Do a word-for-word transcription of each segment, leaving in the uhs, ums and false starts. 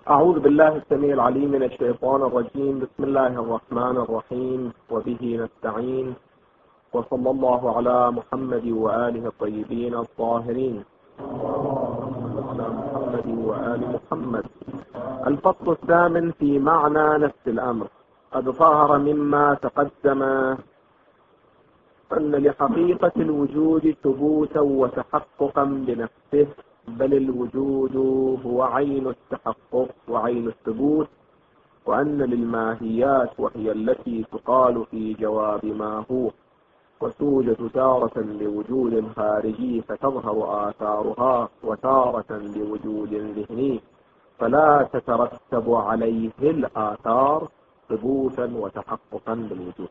أعوذ بالله السميع العليم من الشيطان الرجيم. بسم الله الرحمن الرحيم، وبه نستعين، وصلى الله على محمد وآله الطيبين الطاهرين. على محمد وآل محمد. الفصل الثامن في معنى نفس الأمر. قد ظهر مما تقدم أن لحقيقة الوجود ثبوتا وتحققا بنفسه، بل الوجود هو عين التحقق وعين الثبوت، وأن للماهيات وهي التي تقال في جواب ما هو، وتوجد تارة لوجود خارجي فتظهر آثارها، وتارة لوجود ذهني فلا تترتب عليه الآثار ثبوتا وتحققا بالوجود.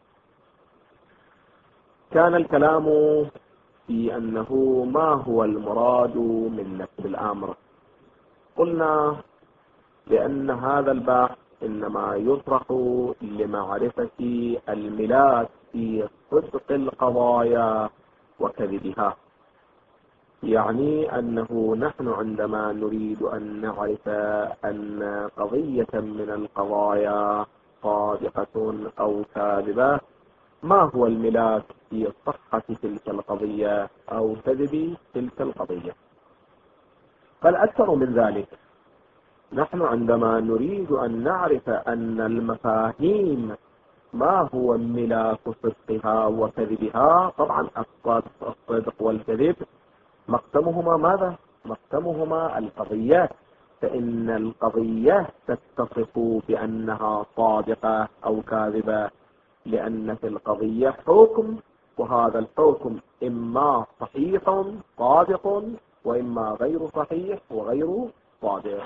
كان الكلام في أنه ما هو المراد من نفس الأمر. قلنا لأن هذا البحث إنما يطرح لمعرفة الملاك في صدق القضايا وكذبها، يعني أنه نحن عندما نريد أن نعرف أن قضية من القضايا صادقة أو كاذبة، ما هو الملاك في صحة تلك القضية أو كذب تلك القضية. فالأكثر من ذلك، نحن عندما نريد أن نعرف أن المفاهيم ما هو ملاك صدقها وكذبها، طبعا الصدق والكذب مقسمهما ماذا؟ مقسمهما القضية، فإن القضية تتصف بأنها صادقة أو كاذبة، لأن في القضية حكم، وهذا الحكم إما صحيح صادق وإما غير صحيح وغير صادق.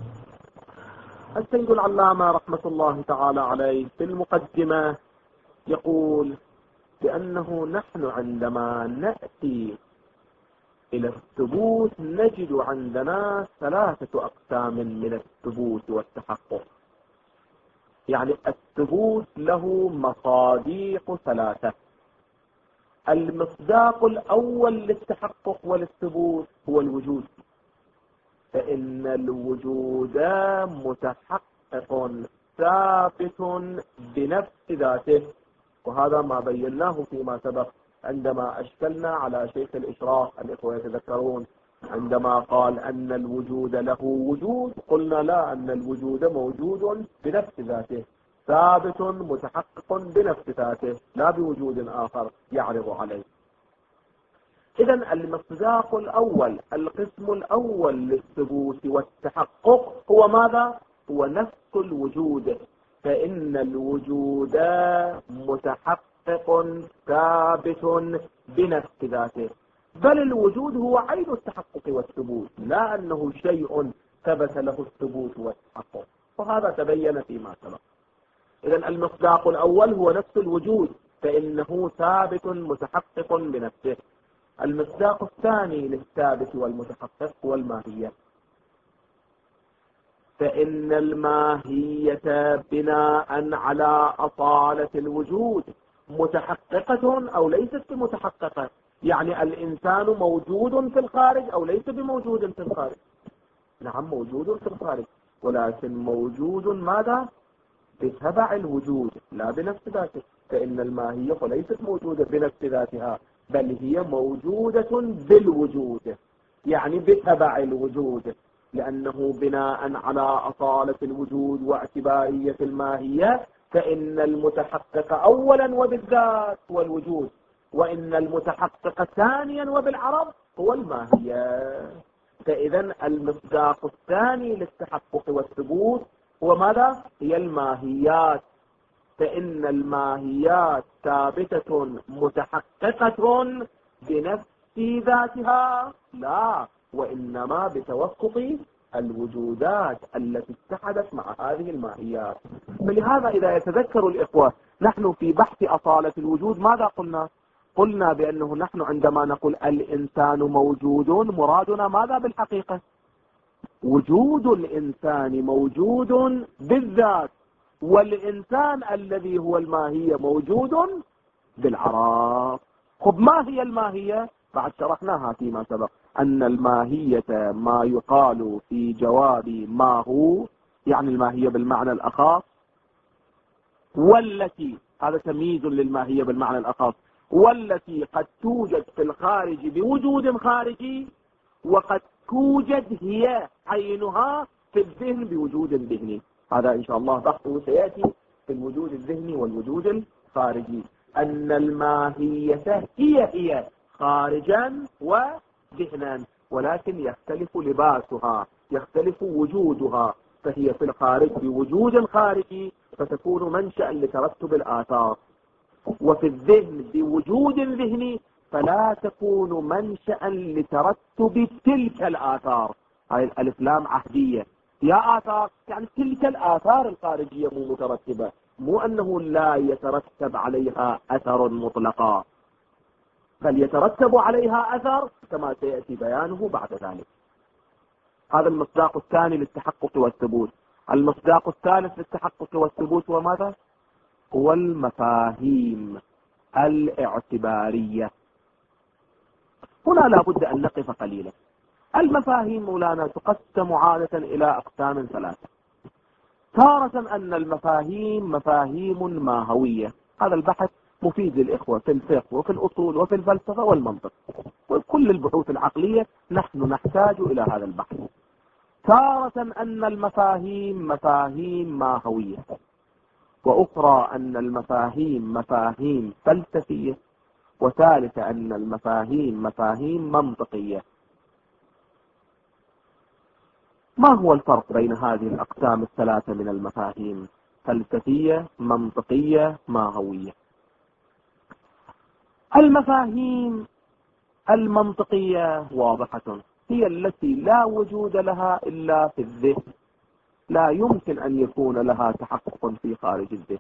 السيد العلامة رحمة الله تعالى عليه في المقدمة يقول بأنه نحن عندما نأتي إلى الثبوت نجد عندنا ثلاثة أقسام من الثبوت والتحقق. يعني الثبوت له مصادق ثلاثة. المصداق الأول للتحقق وللثبوت هو الوجود، فإن الوجود متحقق ثابت بنفس ذاته، وهذا ما بيناه فيما سبق عندما أشكلنا على شيخ الإشراف. الإخوة يتذكرون عندما قال أن الوجود له وجود، قلنا لا، أن الوجود موجود بنفس ذاته، ثابت متحقق بنفس ذاته، لا بوجود آخر يعرض عليه. إذن المصداق الأول، القسم الأول للثبوت والتحقق هو ماذا؟ هو نفس الوجود، فإن الوجود متحقق ثابت بنفس ذاته، بل الوجود هو عين التحقق والثبوت، لا أنه شيء ثبت له الثبوت والتحقق، وهذا تبين فيما سبق. إذن المصداق الأول هو نفس الوجود، فإنه ثابت متحقق بنفسه. المصداق الثاني للثابت والمتحقق هو الماهية، فإن الماهية بناء على أصالة الوجود متحققة أو ليست متحققة، يعني الإنسان موجود في الخارج أو ليس بموجود في الخارج. نعم موجود في الخارج، ولكن موجود ماذا؟ بتبع الوجود لا بنفس ذاته، فإن الماهية ليست موجودة بنفس ذاتها، بل هي موجودة بالوجود، يعني بتبع الوجود، لأنه بناء على أصالة الوجود واعتبارية الماهية، فإن المتحقق أولا وبالذات هو الوجود، وإن المتحقق ثانيا وبالعرض هو الماهية. فإذا المصداق الثاني للتحقق والثبوت هو ماذا؟ هي الماهيات، فإن الماهيات ثابتة متحققة بنفس ذاتها، لا، وإنما بتوسط الوجودات التي اتحدت مع هذه الماهيات. فلهذا إذا يتذكر الإخوة، نحن في بحث أصالة الوجود ماذا قلنا؟ قلنا بأنه نحن عندما نقول الإنسان موجود، مرادنا ماذا بالحقيقة؟ وجود الإنسان موجود بالذات، والإنسان الذي هو الماهية موجود بالعراق. خب ما هي الماهية؟ بعد شرحناها فيما سبق. أن الماهية ما يقال في جواب ما هو، يعني الماهية بالمعنى الأخص، والتي، هذا تمييز للماهية بالمعنى الأخص، والتي قد توجد في الخارج بوجود خارجي، وقد توجد هي عينها في الذهن بوجود ذهني. هذا إن شاء الله بحثه سيأتي في الوجود الذهني والوجود الخارجي. أن الماهية هي هي خارجا وذهنا، ولكن يختلف لباسها، يختلف وجودها، فهي في الخارج بوجود خارجي فتكون منشأ لترتب الآثار، وفي الذهن بوجود ذهني فلا تكون منشأ لترتب تلك الآثار. هاي الألف لام عهدية، يا آثار يعني تلك الآثار الخارجية مو مترتبة، مو أنه لا يترتب عليها أثر مطلقا، بل يترتب عليها أثر كما سيأتي بيانه بعد ذلك. هذا المصداق الثاني للتحقق والثبوت. المصداق الثالث للتحقق والثبوت هو ماذا؟ هو المفاهيم الاعتبارية. هنا لابد أن نقف قليلا. المفاهيم مولانا تقسم عادة إلى أقسام ثلاثة. تارة أن المفاهيم مفاهيم ماهوية، هذا البحث مفيد للإخوة في الفقه وفي الأصول وفي الفلسفة والمنطق وكل البحوث العقلية، نحن نحتاج إلى هذا البحث. تارة أن المفاهيم مفاهيم ماهوية، وأخرى أن المفاهيم مفاهيم فلسفية، وثالثة أن المفاهيم مفاهيم منطقية. ما هو الفرق بين هذه الأقسام الثلاثة من المفاهيم؟ فلسفية، منطقية، ماهوية. المفاهيم المنطقية واضحة، هي التي لا وجود لها إلا في الذهن، لا يمكن أن يكون لها تحقق في خارج الذهن،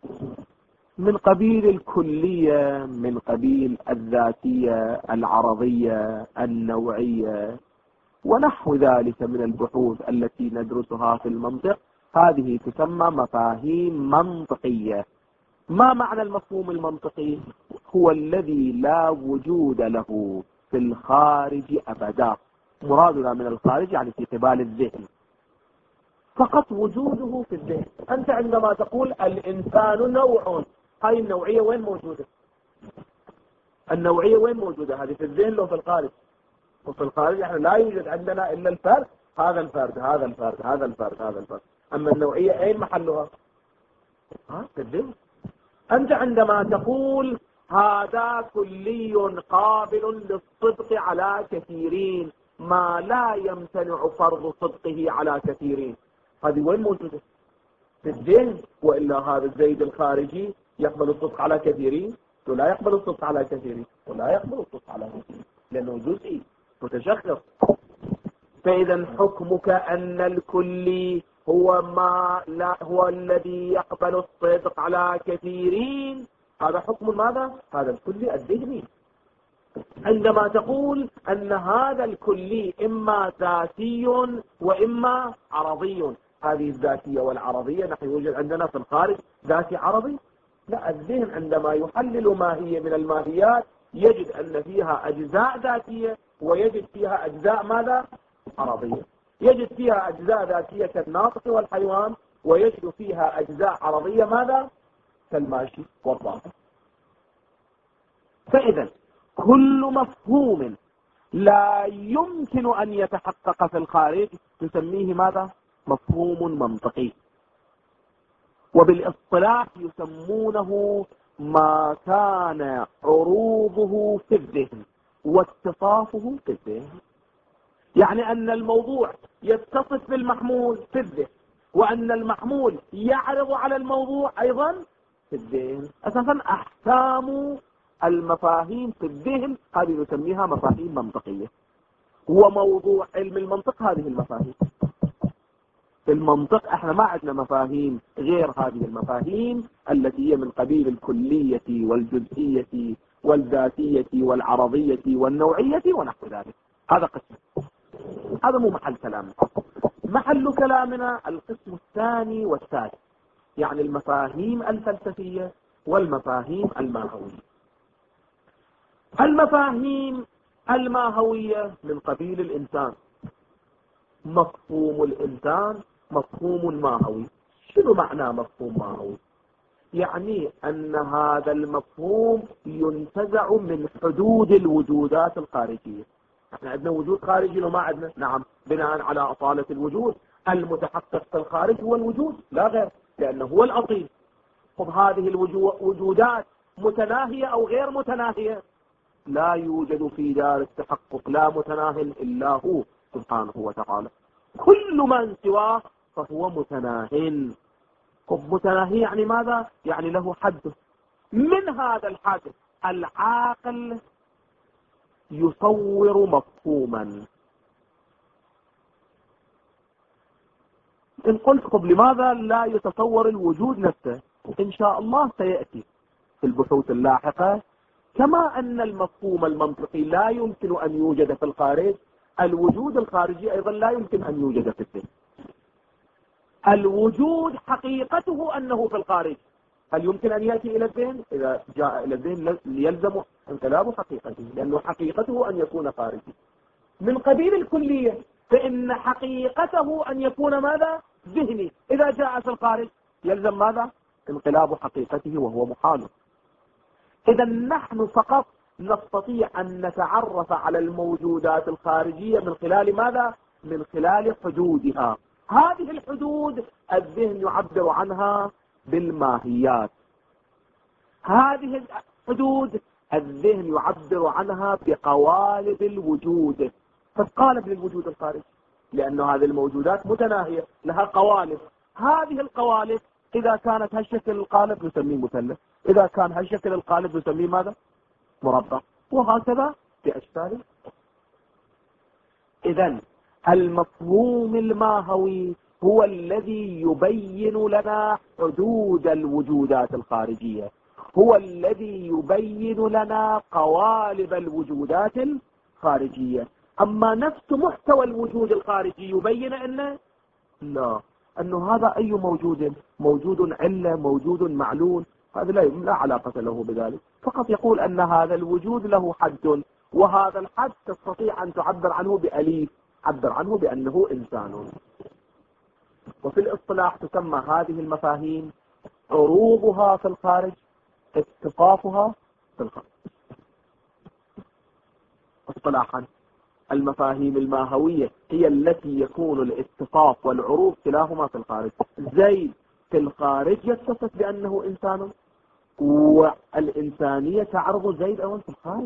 من قبيل الكلية، من قبيل الذاتية، العرضية، النوعية، ونحو ذلك من البحوث التي ندرسها في المنطق. هذه تسمى مفاهيم منطقية. ما معنى المفهوم المنطقي؟ هو الذي لا وجود له في الخارج أبدا. مرادنا من الخارج يعني في قبال الذهن، فقط وجوده في الذهن. أنت عندما تقول الإنسان نوع، هاي النوعية وين موجودة؟ النوعية وين موجودة؟ هذه في الذهن لو في الخارج؟ وفي الخارج احنا لا يوجد عندنا إلا الفرد، هذا الفرد هذا الفرد هذا الفرد هذا الفرد. أما النوعية أين محلها؟ ها في الذهن. أنت عندما تقول هذا كلي قابل للصدق على كثيرين، ما لا يمتنع فرض صدقه على كثيرين، هذه وين موجودة؟ في الذهن. وإلا هذا الزيد الخارجي يقبل الصدق على كثيرين ولا يقبل الصدق على كثيرين؟ ولا يقبل الصدق على كثيرين لأنه جزئي متشخص. فإذا حكمك أن الكلي هو ما لا هو الذي يقبل الصدق على كثيرين، هذا حكم ماذا؟ هذا الكلي الذهني. عندما تقول أن هذا الكلي إما ذاتي وإما عرضي، هذه الذاتية والعرضية نحن يوجد عندنا في الخارج ذاتي عرضي؟ لا، الذهن عندما يحلل ماهية من الماهيات يجد أن فيها أجزاء ذاتية ويجد فيها أجزاء ماذا؟ عرضية. يجد فيها أجزاء ذاتية كالناطق والحيوان، ويجد فيها أجزاء عرضية ماذا؟ كالماشي والضابط. فإذا كل مفهوم لا يمكن أن يتحقق في الخارج تسميه ماذا؟ مفهوم منطقي. وبالاصطلاح يسمونه ما كان عروضه في الذهن واتصافه في الذهن، يعني أن الموضوع يتصف بالمحمول في الذهن، وأن المحمول يعرض على الموضوع أيضا في الذهن. أساسا أحكام المفاهيم في الذهن هذه نسميها مفاهيم منطقية، وموضوع علم المنطق هذه المفاهيم. في المنطق احنا ما عندنا مفاهيم غير هذه المفاهيم التي هي من قبيل الكلية والجزئية والذاتية والعرضية والنوعية ونحو ذلك. هذا قسم، هذا مو محل كلامنا. محل كلامنا القسم الثاني والثالث، يعني المفاهيم الفلسفية والمفاهيم الماهوية. المفاهيم الماهوية من قبيل الإنسان، مفهوم الإنسان مفهوم ماهوي. شنو معنى مفهوم ماهوي؟ يعني أن هذا المفهوم ينتزع من حدود الوجودات الخارجية. احنا عندنا وجود خارجي وما عندنا؟ نعم، بناء على أصالة الوجود المتحقق في الخارج هو الوجود لا غير، لأنه هو الأصيل. طب هذه الوجودات متناهية أو غير متناهية؟ لا يوجد في دار التحقق لا متناه إلا هو سبحانه وتعالى. كل من سواه فهو متناه. طب متناهي يعني ماذا؟ يعني له حد. من هذا الحد العاقل يصور مفهوما. إن قلت طب لماذا لا يتصور الوجود نفسه؟ إن شاء الله سيأتي في البحوث اللاحقة. كما أن المفهوم المنطقي لا يمكن أن يوجد في الخارج، الوجود الخارجي أيضا لا يمكن أن يوجد في الذهن. الوجود حقيقته أنه في الخارج، هل يمكن أن يأتي إلى الذهن؟ إذا جاء إلى الذهن يلزم انقلاب حقيقته، لأنه حقيقته أن يكون خارجي. من قبيل الكلية فإن حقيقته أن يكون ماذا؟ ذهني. إذا جاء في الخارج يلزم ماذا؟ انقلاب حقيقته وهو محال. إذا نحن فقط نستطيع أن نتعرف على الموجودات الخارجية من خلال ماذا؟ من خلال حدودها. هذه الحدود الذهن يعبر عنها بالماهيات. هذه الحدود الذهن يعبر عنها بقوالب الوجود. فقالب للوجود الخارجي، لأن هذه الموجودات متناهية لها قوالب. هذه القوالب إذا كانت هالشكل القالب نسميه مثلث، إذا كان هالشكل القالب نسميه ماذا؟ مربع، وهكذا بأشكال. إذن المفهوم الماهوي هو الذي يبين لنا حدود الوجودات الخارجية، هو الذي يبين لنا قوالب الوجودات الخارجية. أما نفس محتوى الوجود الخارجي يبين أنه لا، أنه هذا أي موجود، موجود علة، موجود معلول، هذا لا, لا علاقة له بذلك. فقط يقول أن هذا الوجود له حد، وهذا الحد تستطيع أن تعبر عنه بأليف، عبر عنه بأنه إنسان. وفي الاصطلاح تسمى هذه المفاهيم عروضها في الخارج، اتصافها في الخارج. اصطلاحا المفاهيم الماهوية هي التي يكون الاتصاف والعروض كلاهما في الخارج. زيد في الخارج يتصف بأنه إنسان، والإنسانية تعرض زيد أولا في الخارج.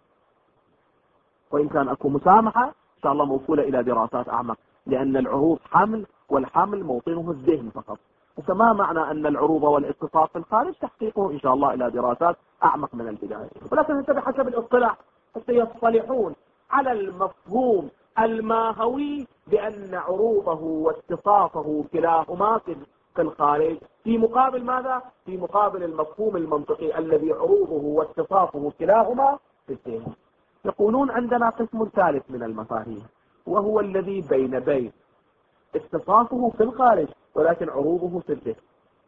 وإن كان أكو مسامحة إن شاء الله موصولة إلى دراسات أعمق، لأن العروض حمل، والحمل موطنه الذهن فقط. فما معنى أن العروض والاتصاف في الخارج تحقيقه إن شاء الله إلى دراسات أعمق من البداية. ولكن أنت بحسب الاصطلاح يصطلحون على المفهوم الماهوي بأن عروضه واتصافه كلاهما في الخارج، في مقابل ماذا؟ في مقابل المفهوم المنطقي الذي عروضه واتصافه كلاهما في الذهن. يقولون عندنا قسم ثالث من المفاهيم، وهو الذي بين بين اتصافه في الخارج ولكن عروضه في الذهن.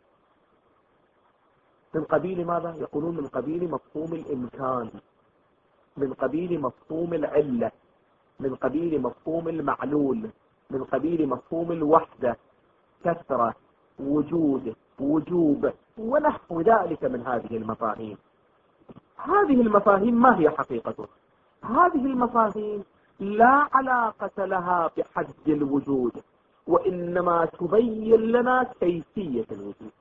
من قبيل ماذا؟ يقولون من قبيل مفهوم الإمكان، من قبيل مفهوم العلة، من قبيل مفهوم المعلول، من قبيل مفهوم الوحدة، كثرة، وجود، وجوب، ونحو ذلك من هذه المفاهيم. هذه المفاهيم ما هي حقيقته؟ هذه المفاهيم لا علاقة لها بحد الوجود، وإنما تبين لنا كيفية الوجود.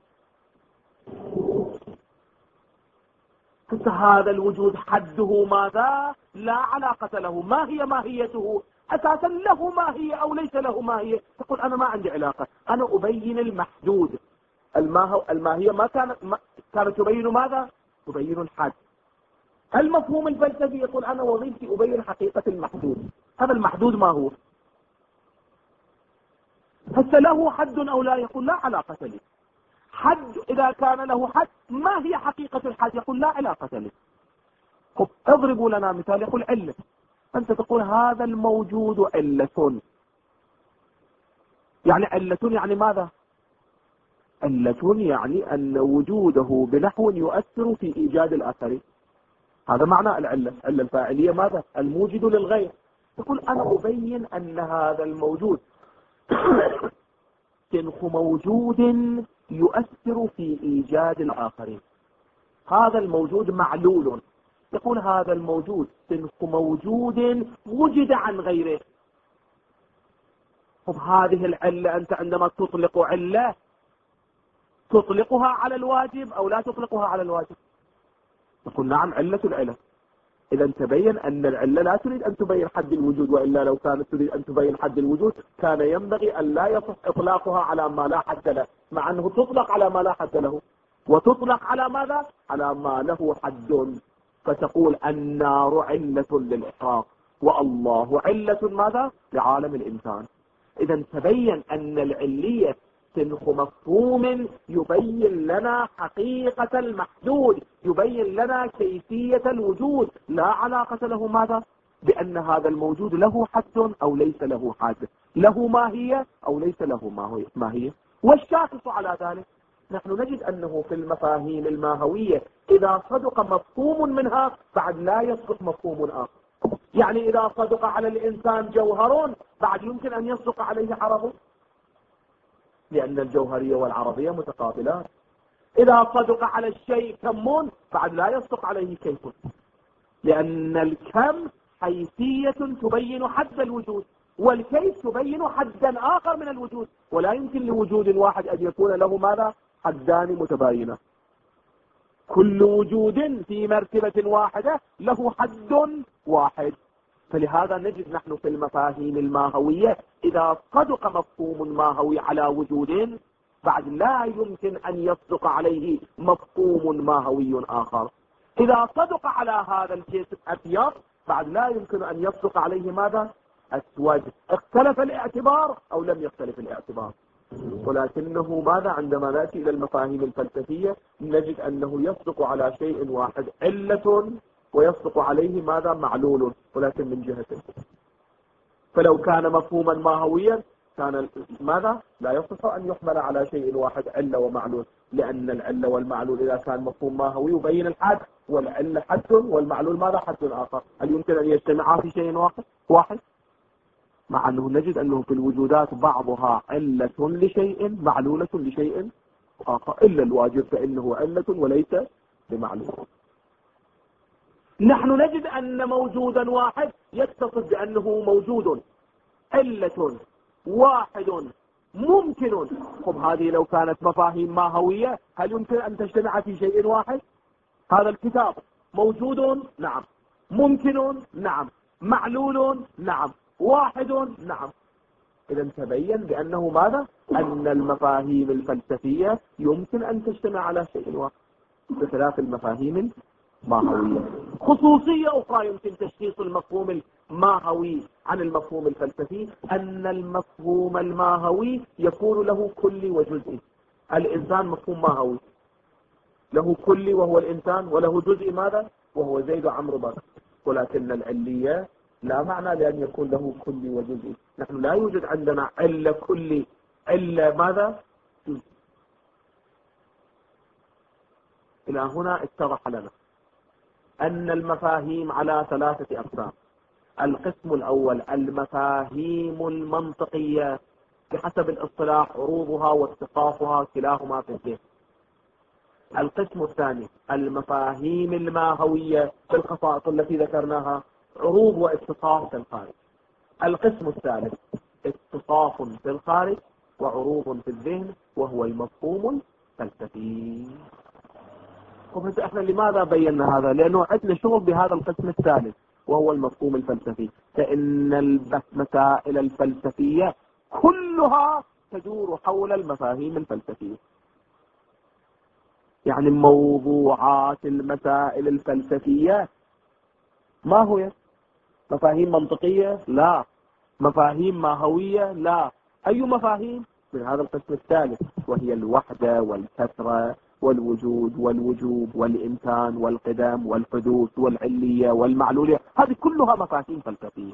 هذا الوجود حده ماذا؟ لا علاقة له. ما هي ماهيته؟ أساسا له ماهية أو ليس له ماهية؟ تقول أنا ما عندي علاقة، أنا أبين المحدود. الماهية ما كانت ما كانت تبين ماذا؟ تبين الحد. المفهوم الفلسفي يقول أنا وظيفتي أبين حقيقة المحدود. هذا المحدود ما هو؟ هل له حد أو لا؟ يقول لا علاقة لي. حد إذا كان له حد، ما هي حقيقة الحد؟ يقول لا علاقة لي. اضربوا لنا مثال. يقول علة، أنت تقول هذا الموجود علة، يعني علة يعني ماذا؟ علة يعني أن وجوده بنحو يؤثر في إيجاد الآخرين. هذا معنى العلة. العلة الفاعلية ماذا؟ الموجد للغير. يقول أنا أبين أن هذا الموجود سنخ موجود يؤثر في إيجاد الآخرين. هذا الموجود معلول. يقول هذا الموجود سنخ موجود وجد عن غيره. طب هذه العلة أنت عندما تطلق علة تطلقها على الواجب أو لا تطلقها على الواجب؟ نقول نعم، علة العلة. إذا تبين أن العلة لا تريد أن تبين حد الوجود، وإلا لو كانت تريد أن تبين حد الوجود كان ينبغي أن لا يصح إطلاقها على ما لا حد له، مع أنه تطلق على ما لا حد له، وتطلق على ماذا؟ على ما له حد. فتقول النار علة للإحراق، والله علة ماذا؟ لعالم الإنسان. إذا تبين أن العلية سنخ مفهوم يبين لنا حقيقة المحدود، يبين لنا كيفية الوجود، لا علاقة له ماذا؟ بأن هذا الموجود له حد أو ليس له حد، له ماهية أو ليس له ماهية. والشاكس على ذلك نحن نجد أنه في المفاهيم الماهوية إذا صدق مفهوم منها بعد لا يصدق مفهوم آخر. يعني إذا صدق على الإنسان جوهر بعد يمكن أن يصدق عليه عرض، لأن الجوهرية والعربية متقابلات. إذا صدق على الشيء كم بعد لا يصدق عليه كيف، لأن الكم حيثية تبين حد الوجود، والكيف تبين حدا آخر من الوجود، ولا يمكن لوجود واحد أن يكون له ماذا؟ حدان متباينة. كل وجود في مرتبة واحدة له حد واحد. فلهذا نجد نحن في المفاهيم الماهوية إذا صدق مفهوم ماهوي على وجود بعد لا يمكن أن يصدق عليه مفهوم ماهوي آخر. إذا صدق على هذا الجسم أبيض بعد لا يمكن أن يصدق عليه ماذا؟ أسود. اختلف الاعتبار أو لم يختلف الاعتبار. ولكنه ماذا؟ عندما نأتي إلى المفاهيم الفلسفية نجد أنه يصدق على شيء واحد علة ويصدق عليه ماذا؟ معلول، ولكن من جهة. فلو كان مفهوما ماهويا كان ماذا؟ لا يصح أن يحمل على شيء واحد علة ومعلول، لأن العلة والمعلول إذا كان مفهوم ماهوي يبين الحد، والعلة حد والمعلول ماذا؟ حد آخر. هل يمكن أن يجتمعا في شيء واحد؟ واحد مع أنه نجد أنه في الوجودات بعضها علة لشيء معلولة لشيء آخر، إلا الواجب فإنه علة وليس بمعلول. نحن نجد أن موجودا واحد يتصف بأنه موجود علة واحد ممكن. طب هذه لو كانت مفاهيم ماهوية هل يمكن أن تجتمع في شيء واحد؟ هذا الكتاب موجود نعم، ممكن نعم، معلول نعم، واحد نعم. إذا تبين بأنه ماذا؟ أن المفاهيم الفلسفية يمكن أن تجتمع على شيء واحد بخلاف المفاهيم الماهوية. خصوصية أخرى يمكن تشخيص المفهوم الماهوي عن المفهوم الفلسفي أن المفهوم الماهوي يكون له كلي وجزئي. الإنسان مفهوم ماهوي له كلي وهو الإنسان، وله جزئي ماذا؟ وهو زيد وعمرو بكر. ولكن العلية لا معنى لأن يكون له كلي وجزئي. نحن لا يوجد عندنا علة كلي علة ماذا؟ جزئي. إلى هنا اتضح لنا أن المفاهيم على ثلاثة أقسام. القسم الأول المفاهيم المنطقية بحسب الاصطلاح عروضها واتصافها كلاهما في الذهن. القسم الثاني المفاهيم الماهوية بالخصائص التي ذكرناها عروض واتصاف في الخارج. القسم الثالث اتصاف في الخارج وعروض في الذهن وهو المفهوم الفلسفي. طب احنا لماذا بينا هذا؟ لأنه عندنا شغل بهذا القسم الثالث وهو المفهوم الفلسفي، فإن المسائل الفلسفية كلها تدور حول المفاهيم الفلسفية. يعني موضوعات المسائل الفلسفية ما هو؟ مفاهيم منطقية؟ لا. مفاهيم ماهوية؟ لا. أي مفاهيم؟ من هذا القسم الثالث، وهي الوحدة والكثرة والوجود والوجوب والإمكان والقدم والحدوث والعلية والمعلولية. هذه كلها مفاهيم فلسفية.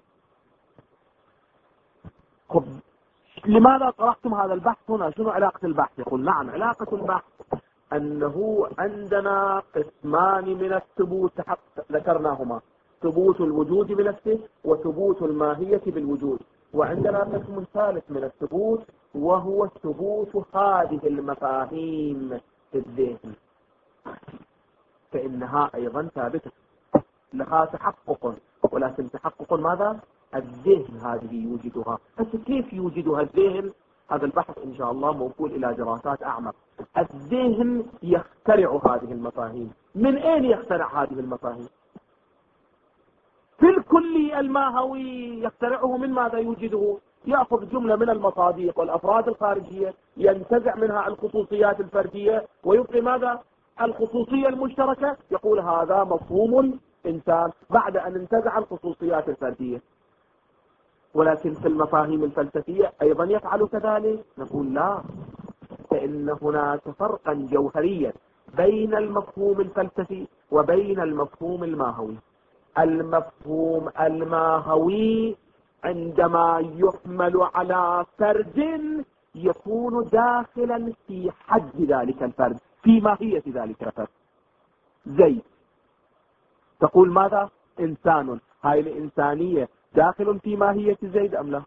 طب لماذا طرحتم هذا البحث هنا؟ شنو علاقة البحث؟ يقول نعم علاقة البحث أنه عندنا قسمان من الثبوت ذكرناهما، ثبوت الوجود بنفسه وثبوت الماهية بالوجود، وعندنا قسم ثالث من الثبوت وهو ثبوت هذه المفاهيم في الذهن، فإنها أيضا ثابتة لها تحقق، ولكن تحقق ماذا؟ الذهن هذه يوجدها. بس كيف يوجدها الذهن؟ هذا البحث إن شاء الله موصول إلى دراسات أعمق. الذهن يخترع هذه المفاهيم. من أين يخترع هذه المفاهيم؟ في الكلي الماهوي يخترعه من ماذا يوجده؟ يأخذ جملة من المصادق والأفراد الخارجية، ينتزع منها الخصوصيات الفردية ويبقي ماذا؟ الخصوصية المشتركة، يقول هذا مفهوم الإنسان بعد أن انتزع الخصوصيات الفردية. ولكن في المفاهيم الفلسفية أيضا يفعل كذلك؟ نقول لا، فإن هناك فرقا جوهريا بين المفهوم الفلسفي وبين المفهوم الماهوي. المفهوم الماهوي عندما يحمل على فرد يكون داخلا في حد ذلك الفرد، في ماهية ذلك الفرد. زيد تقول ماذا؟ إنسان، هاي الإنسانية داخل في ماهية زيد أم لا؟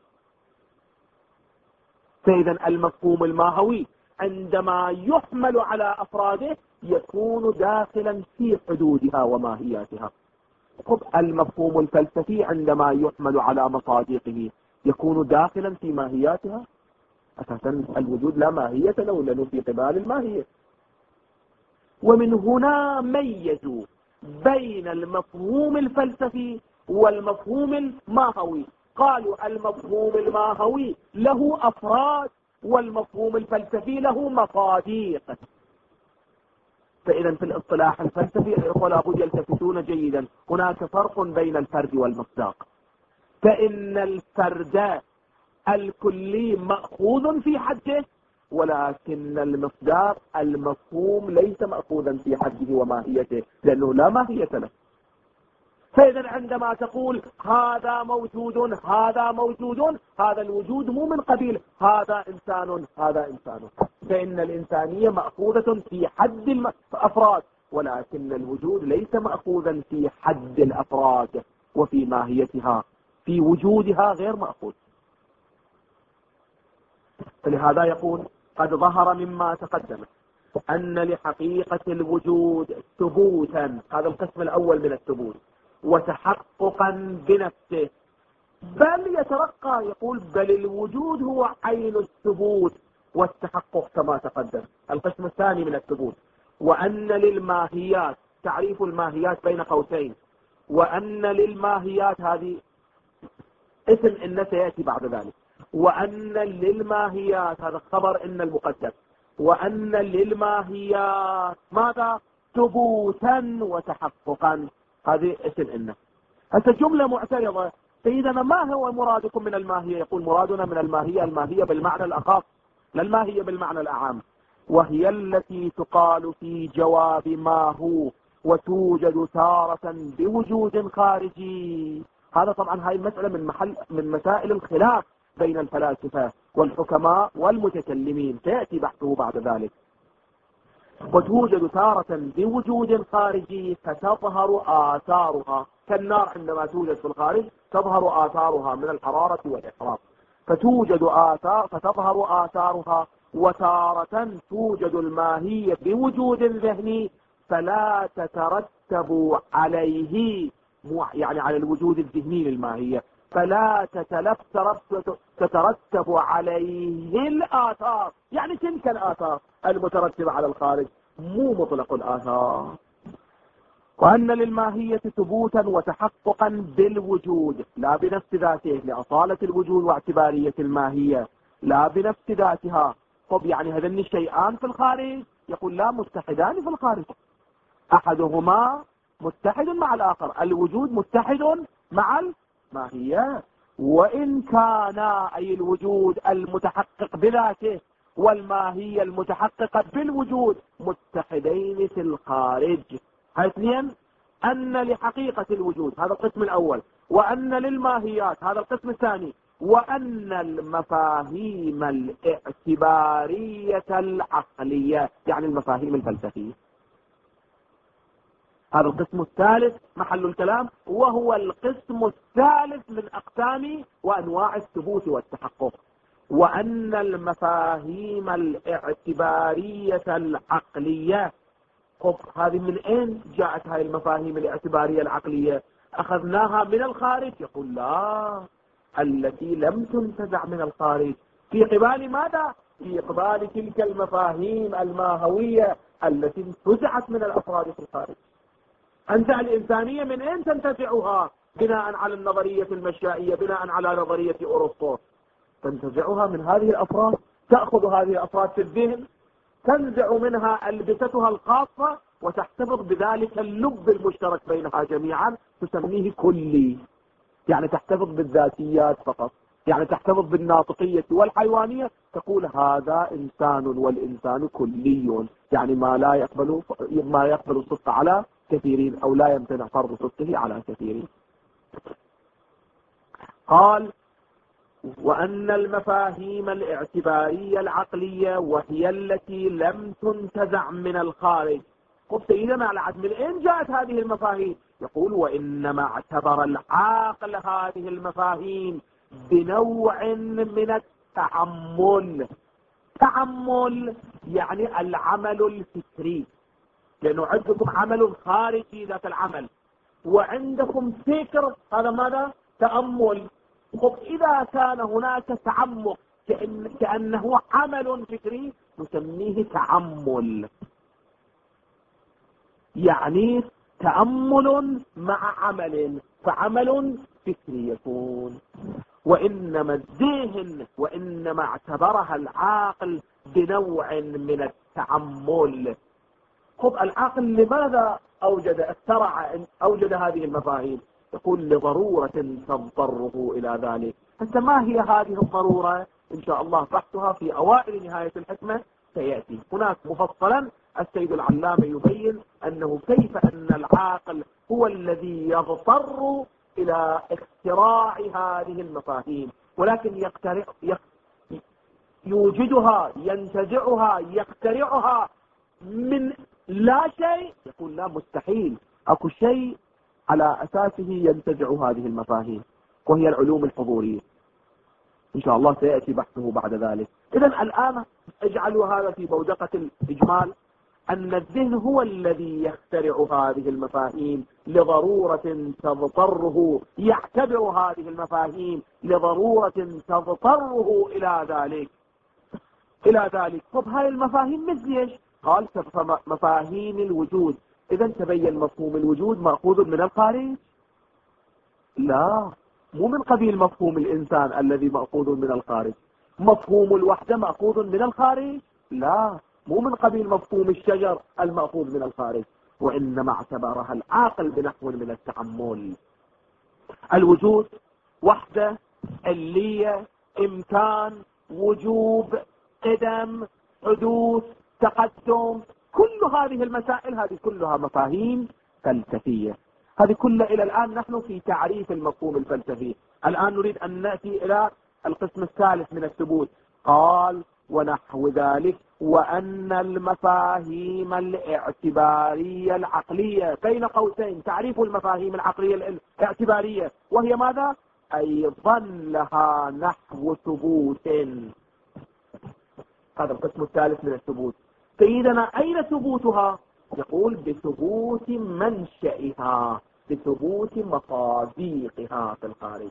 فإذا المفهوم الماهوي عندما يحمل على أفراده يكون داخلا في حدودها وماهياتها. طب المفهوم الفلسفي عندما يحمل على مصادقه يكون داخلا في ماهياتها؟ أساسا الوجود لا ماهية له لأنه في قبال الماهية. ومن هنا ميزوا بين المفهوم الفلسفي والمفهوم الماهوي، قالوا المفهوم الماهوي له أفراد والمفهوم الفلسفي له مصادق. فإذا في الاصطلاح الفلسفي الإخوة لابد يلتفتون جيدا، هناك فرق بين الفرد والمصداق. فإن الفرد الكلي مأخوذ في حده، ولكن المصداق المفهوم ليس مأخوذا في حده وماهيته لأنه لا ماهية له. فإذا عندما تقول هذا موجود هذا موجود، هذا الوجود مو من قبيل هذا إنسان هذا إنسان، فإن الإنسانية مأخوذة في حد الأفراد، ولكن الوجود ليس مأخوذا في حد الأفراد وفي ماهيتها، في وجودها غير مأخوذ. فلهذا يقول قد ظهر مما تقدم أن لحقيقة الوجود ثبوتا، هذا القسم الأول من الثبوت، وتحققا بنفسه، بل يترقى يقول بل الوجود هو عين الثبوت والتحقق كما تقدم. القسم الثاني من الثبوت، وأن للماهيات، تعريف الماهيات بين قوسين، وأن للماهيات هذه اسم إن سيأتي بعد ذلك، وأن للماهيات هذا خبر إن المقدم، وأن للماهيات ماذا؟ ثبوتا وتحققا، هذه اسم إن. هذه جملة معترضة، سيدنا ما هو مرادكم من الماهية؟ يقول مرادنا من الماهية الماهية بالمعنى الأخف لا الماهية بالمعنى الأعم، وهي التي تقال في جواب ما هو وتوجد تارة بوجود خارجي. هذا طبعا هاي المسألة من محل من مسائل الخلاف بين الفلاسفة والحكماء والمتكلمين، سيأتي بحثه بعد ذلك. وتوجد تارة بوجود خارجي فتظهر آثارها كالنار، عندما توجد في الخارج تظهر آثارها من الحرارة والإحراق، فتوجد آثار فتظهر آثارها. وتارة توجد الماهية بوجود ذهني فلا تترتب عليه، يعني على الوجود الذهني للماهية، فلا تترتب عليه الآثار، يعني تلك الآثار المترتبة على الخارج، مو مطلق الآثار. وأن للماهية ثبوتا وتحققا بالوجود لا بنفس ذاته، لأصالة الوجود واعتبارية الماهية لا بنفس ذاتها. طب يعني هذين الشيئان في الخارج؟ يقول لا، متحدان في الخارج، أحدهما متحد مع الآخر، الوجود متحد مع الماهية، وإن كان أي الوجود المتحقق بذاته والماهية المتحققة بالوجود متحدين في الخارج. هاي اثنين، أن لحقيقة الوجود هذا القسم الأول، وأن للماهيات هذا القسم الثاني، وأن المفاهيم الاعتبارية العقلية، يعني المفاهيم الفلسفية. هذا القسم الثالث محل الكلام، وهو القسم الثالث من أقسام وأنواع الثبوت والتحقق. وأن المفاهيم الاعتبارية العقلية، طب هذه من أين جاءت هذه المفاهيم الاعتبارية العقلية؟ أخذناها من الخارج؟ يقول لا، التي لم تنتزع من الخارج. في قبال ماذا؟ في قبال تلك المفاهيم الماهوية التي انتزعت من الأفراد في الخارج. أنت الإنسانية من أين تنتزعها؟ بناء على النظرية المشائية، بناء على نظرية أوروسطو، تنتزعها من هذه الأفراد. تأخذ هذه الأفراد في الذهن، تنزع منها ألبستها الخاصة، وتحتفظ بذلك اللب المشترك بينها جميعا، تسميه كلي. يعني تحتفظ بالذاتيات فقط، يعني تحتفظ بالناطقية والحيوانية، تقول هذا إنسان والإنسان كلي، يعني ما لا يقبل ما يقبل الصدق على كثيرين، أو لا يمتنع فرض صدقه على كثيرين. قال وأن المفاهيم الاعتبارية العقلية وهي التي لم تنتزع من الخارج. قل سيدنا على من أين جاءت هذه المفاهيم؟ يقول وإنما اعتبر العاقل هذه المفاهيم بنوع من التعمل. تعمل يعني العمل الفكري، لأنه عندكم عمل خارجي ذات العمل، وعندكم فكر، هذا ماذا؟ تأمل. طب إذا كان هناك تعمق كأن كأنه عمل فكري، نسميه تعمل. يعني تأمل مع عمل، فعمل فكري يكون. وإنما الذهن وإنما اعتبرها العاقل بنوع من التعمل. خب العاقل لماذا أوجد اخترع أوجد هذه المفاهيم؟ يقول لضرورة تضطره إلى ذلك. حتى ما هي هذه الضرورة؟ إن شاء الله بحثها في أوائل نهاية الحكمة سيأتي. هناك مفصلا السيد العلامة يبين أنه كيف أن العاقل هو الذي يضطر إلى اختراع هذه المفاهيم، ولكن يخترع يوجدها، ينتزعها، يخترعها من لا شيء. يقول لا، مستحيل أكو شيء على أساسه ينتزع هذه المفاهيم، وهي العلوم الحضورية. إن شاء الله سيأتي بحثه بعد ذلك. إذن الآن اجعلوا هذا في بودقة الإجمال، أن الذهن هو الذي يخترع هذه المفاهيم لضرورة تضطره، يعتبر هذه المفاهيم لضرورة تضطره إلى ذلك إلى ذلك طب هاي المفاهيم مثل ايش؟ قال مفاهيم الوجود. إذا تبين مفهوم الوجود مأخوذ من الخارج؟ لا، مو من قبيل مفهوم الإنسان الذي مأخوذ من الخارج. مفهوم الوحدة مأخوذ من الخارج؟ لا، مو من قبيل مفهوم الشجر المأخوذ من الخارج. وإنما اعتبرها العاقل بنحو من التعمل. الوجود وحدة، علية، إمكان، وجوب، قدم، حدوث، تقدم، كل هذه المسائل هذه كلها مفاهيم فلسفية. هذه كلها إلى الآن نحن في تعريف المفهوم الفلسفي. الآن نريد أن نأتي إلى القسم الثالث من الثبوت. قال ونحو ذلك وأن المفاهيم الاعتبارية العقلية، بين قوسين تعريف المفاهيم العقلية الاعتبارية، وهي ماذا؟ أيضا لها نحو ثبوت. هذا القسم الثالث من الثبوت. سيدنا أين ثبوتها؟ يقول بثبوت منشئها، بثبوت مصاديقها في الخارج.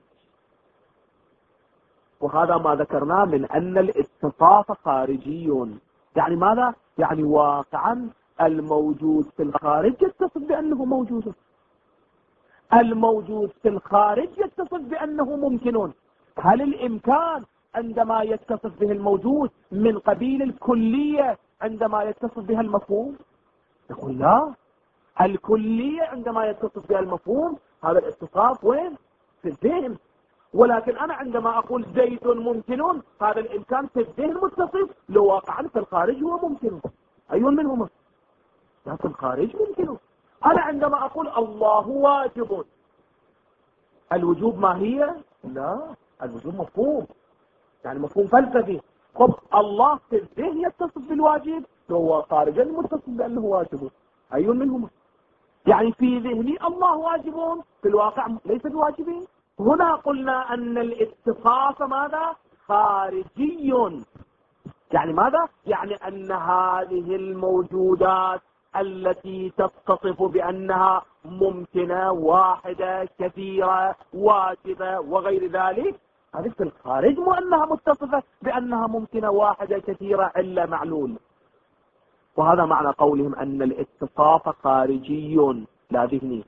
وهذا ما ذكرناه من أن الاتصاف خارجي. يعني ماذا؟ يعني واقعا الموجود في الخارج يتصف بأنه موجود، الموجود في الخارج يتصف بأنه ممكن. هل الإمكان عندما يتصف به الموجود من قبيل الكلية عندما يتصف بها المفهوم؟ يقول لا، الكلية عندما يتصف بها المفهوم هذا الاتصاف وين؟ في الذهن. ولكن أنا عندما أقول زيد ممكن، هذا الإمكان في الذهن متصف، لو واقعا في الخارج هو ممكن. أي منهما؟ لا، في الخارج ممكن. أنا عندما أقول الله واجب، الوجوب ما هي؟ لا، الوجود مفهوم، يعني مفهوم فلسفي. خب الله في الذهن يتصف بالواجب، هو خارجا متصف بأنه واجب، أي منهما؟ يعني في ذهني الله واجبون، في الواقع ليس بواجبين. هنا قلنا أن الاتصاف ماذا؟ خارجي. يعني ماذا؟ يعني أن هذه الموجودات التي تتصف بأنها ممكنة، واحدة، كثيرة، واجبة وغير ذلك، هذه في الخارج مو أنها متصفة بأنها ممكنة، واحدة، كثيرة، إلا معلول. وهذا معنى قولهم أن الاتصاف خارجي لا ذهني.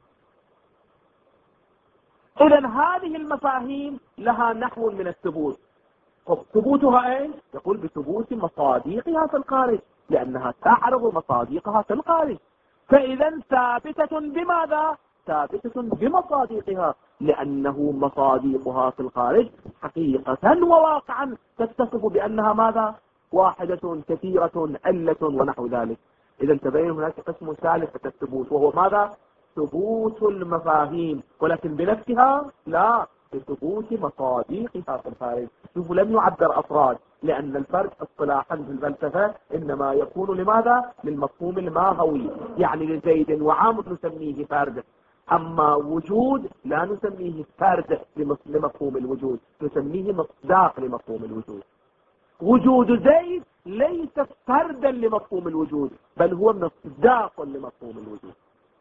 إذن هذه المفاهيم لها نحو من الثبوت. ثبوتها ايش؟ يقول بثبوت مصاديقها في الخارج، لأنها تعرض مصاديقها في الخارج. فإذا ثابتة بماذا؟ ثابتة بمصاديقها، لأنه مصاديقها في الخارج حقيقة وواقعا تتصف بأنها ماذا؟ واحدة، كثيرة، علة ونحو ذلك. إذا تبين هناك قسم ثالث في الثبوت، وهو ماذا؟ ثبوت المفاهيم، ولكن بنفسها لا، بثبوت مصاديقها في الخارج. شوفوا لم يعبر أفراد، لأن الفرد اصطلاحا في الفلسفة إنما يكون لماذا؟ للمفهوم الماهوي، يعني لزيد وعامر نسميه فرد، أما وجود لا نسميه فرد لمفهوم الوجود، نسميه مصداق لمفهوم الوجود. وجود زيد ليس فردا لمفهوم الوجود، بل هو مصداق لمفهوم الوجود.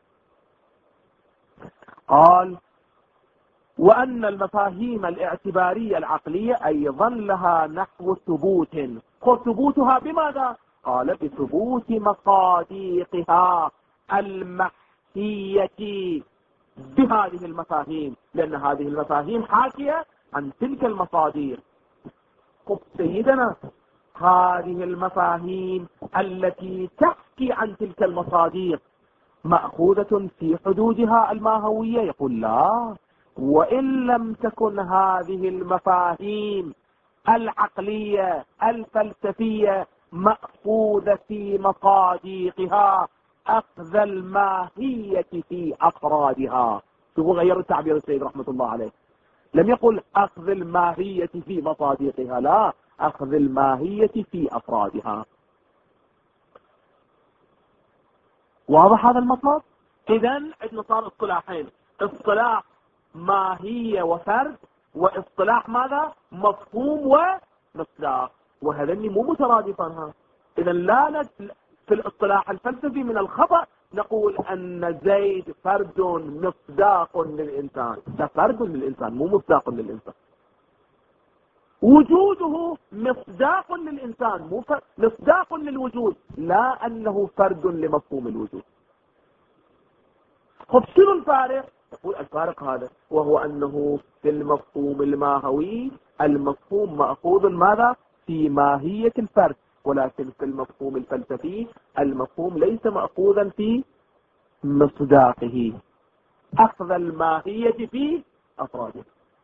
قال وأن المفاهيم الاعتبارية العقلية أيضا لها نحو ثبوت. ثبوتها بماذا؟ قال بثبوت مصاديقها المحسية بهذه المفاهيم، لأن هذه المفاهيم حاكية عن تلك المصادر. قف سيدنا، هذه المفاهيم التي تحكي عن تلك المصادر مأخوذة في حدودها الماهوية؟ يقول لا، وإن لم تكن هذه المفاهيم العقلية الفلسفية مأخوذة في مصاديقها أخذ الماهية في أفرادها. شوفوا غير التعبير السيد رحمة الله عليه، لم يقل أخذ الماهية في مصاديقها، لا، أخذ الماهية في أفرادها. واضح هذا المطلب؟ إذن عندنا صار اصطلاحين، اصطلاح ماهية وفرد، واصطلاح ماذا؟ مفهوم ومصداق، وهذين مو مترادفان. إذن لا ند... في الاصطلاح الفلسفي من الخطأ نقول أن زيد فرد مصداق للإنسان، لا، فرد للإنسان مو مصداق للإنسان. وجوده مصداق للإنسان مو ف... مصداق للوجود، لا أنه فرد لمفهوم الوجود. خب شنو الفارق؟ يقول الفارق هذا، وهو أنه في المفهوم الماهوي المفهوم مأخوذ ماذا؟ في ماهية الفرد، ولكن في المفهوم الفلسفي المفهوم ليس مأخوذا في مصداقه، أخذ الماهية في أفراده.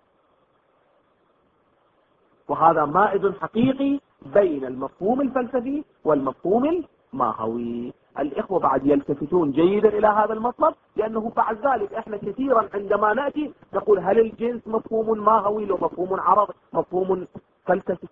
وهذا مائز حقيقي بين المفهوم الفلسفي والمفهوم الماهوي. الإخوة بعد يلتفتون جيدا إلى هذا المطلب، لأنه بعد ذلك إحنا كثيرا عندما نأتي نقول هل الجنس مفهوم ماهوي لو مفهوم عرض مفهوم فلسفي؟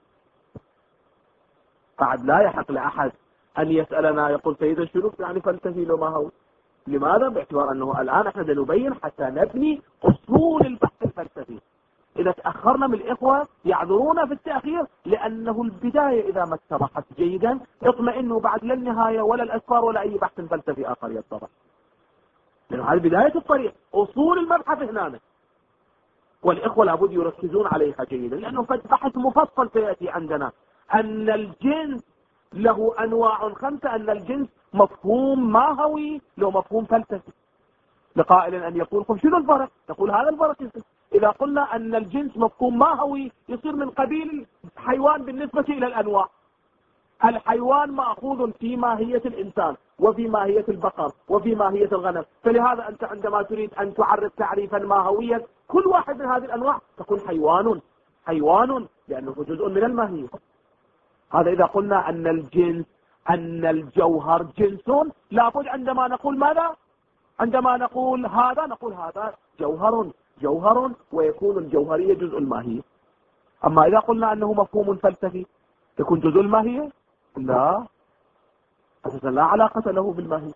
بعد لا يحق لأحد أن يسألنا يقول سيدا شنو يعني فلسفي لو ماهوي؟ لماذا؟ باعتبار أنه الآن إحنا نبين حتى نبني أصول البحث الفلسفي. إذا تأخرنا من الإخوة يعذرونا في التأخير، لأنه البداية إذا ما اتضحت جيدا اطمئنوا بعد لا النهاية ولا الأسفار ولا أي بحث فلسفي آخر يتضح، لأنه هذه بداية الطريق، أصول المبحث هنا، والإخوة لابد يركزون عليها جيدا، لأنه بحث مفصل سيأتي عندنا أن الجنس له أنواع خمسة، أن الجنس مفهوم ماهوي له مفهوم فلسفي. لقائل أن يقول خب شنو الفرق؟ نقول هذا الفرق إذا قلنا أن الجنس مفهوم ماهوي يصير من قبيل الحيوان بالنسبة إلى الأنواع. الحيوان مأخوذ في ماهية الإنسان وفي ماهية البقر وفي ماهية الغنم، فلهذا أنت عندما تريد أن تعرف تعريفا ماهويا كل واحد من هذه الأنواع تكون حيوان حيوان لأنه جزء من الماهية. هذا إذا قلنا أن الجنس أن الجوهر جنس، لابد عندما نقول ماذا؟ عندما نقول هذا نقول هذا جوهر، جوهر ويكون الجوهرية جزء الماهية. أما إذا قلنا أنه مفهوم فلسفي يكون جزء الماهية، لا، أساسا لا علاقة له بالماهية.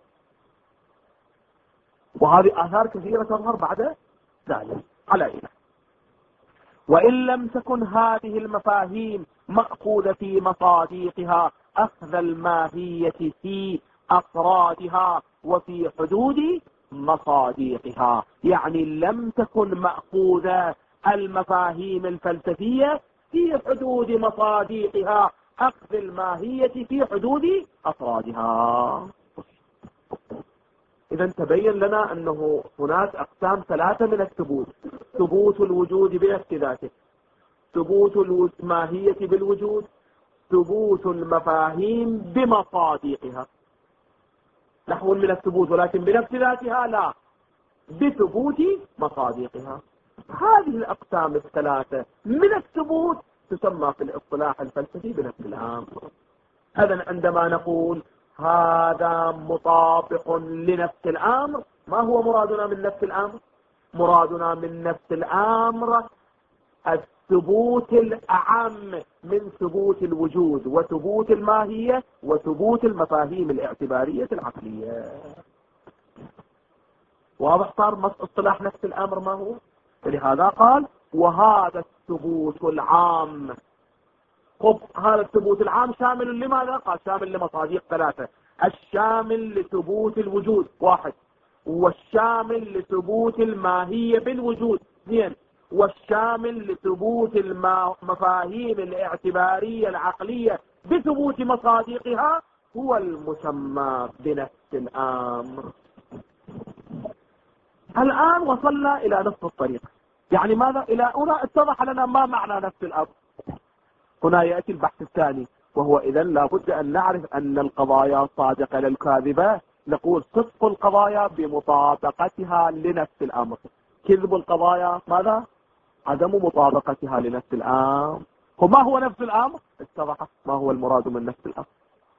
وهذه آثار كثيرة تظهر بعد ذلك على إله. وإن لم تكن هذه المفاهيم مأخوذة في مصاديقها أخذ الماهية في أفرادها وفي حدود مصاديقها، يعني لم تكن مأخوذة المفاهيم الفلسفية في حدود مصاديقها أخذ الماهية في حدود أفرادها. إذا تبين لنا أنه هناك أقسام ثلاثة من الثبوت: ثبوت الوجود بنفس ذاته، ثبوت الماهية بالوجود، ثبوت المفاهيم بمصاديقها. نحو من الثبوت ولكن بنفس ذاتها لا، بثبوت مصاديقها. هذه الأقسام الثلاثة من الثبوت تسمى في الاصطلاح الفلسفي بنفس الأمر. إذن عندما نقول هذا مطابق لنفس الأمر، ما هو مرادنا من نفس الأمر؟ مرادنا من نفس الأمر الثبوت الأعم من ثبوت الوجود وثبوت الماهية وثبوت المفاهيم الاعتبارية العقلية. واضح صار اصطلاح نفس الأمر ما هو؟ فلهذا قال وهذا الثبوت العام. خب هذا الثبوت العام شامل لماذا؟ قال شامل لمصاديق ثلاثة: الشامل لثبوت الوجود واحد، والشامل لثبوت الماهية بالوجود اثنين، والشامل لثبوت المفاهيم الاعتبارية العقلية بثبوت مصاديقها هو المسمى بنفس الأمر. الآن وصلنا إلى نفس الطريق. يعني ماذا؟ إلى هنا اتضح لنا ما معنى نفس الأمر. هنا يأتي البحث الثاني، وهو إذن لابد أن نعرف أن القضايا صادقة للكاذبة. نقول صدق القضايا بمطابقتها لنفس الأمر، كذب القضايا ماذا؟ عدم مطابقتها لنفس الأمر. وما هو نفس الأمر؟ اتضح ما هو المراد من نفس الأمر.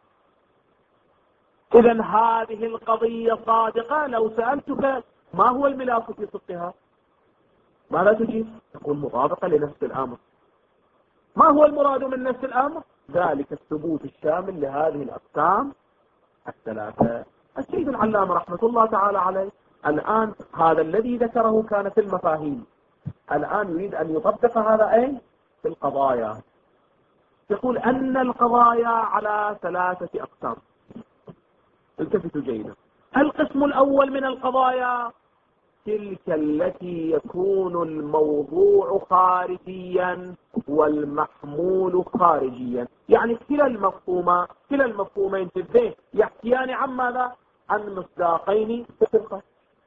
إذن هذه القضية صادقة. لو سألتك ما هو الملاك في صدقها ماذا تجيب؟ تقول مطابقة لنفس الأمر. ما هو المراد من نفس الأمر؟ ذلك الثبوت الشامل لهذه الأقسام الثلاثة. السيد العلامة رحمة الله تعالى عليه الآن هذا الذي ذكره كان في المفاهيم، الآن يريد أن يطبق هذا أين؟ في القضايا. يقول أن القضايا على ثلاثة أقسام. التفتوا جيدا. القسم الأول من القضايا تلك التي يكون الموضوع خارجيا والمحمول خارجيا. يعني كلا المفهومة كلا المفهومين في الذهن يحكيان عن ماذا؟ عن مصداقين في القلب.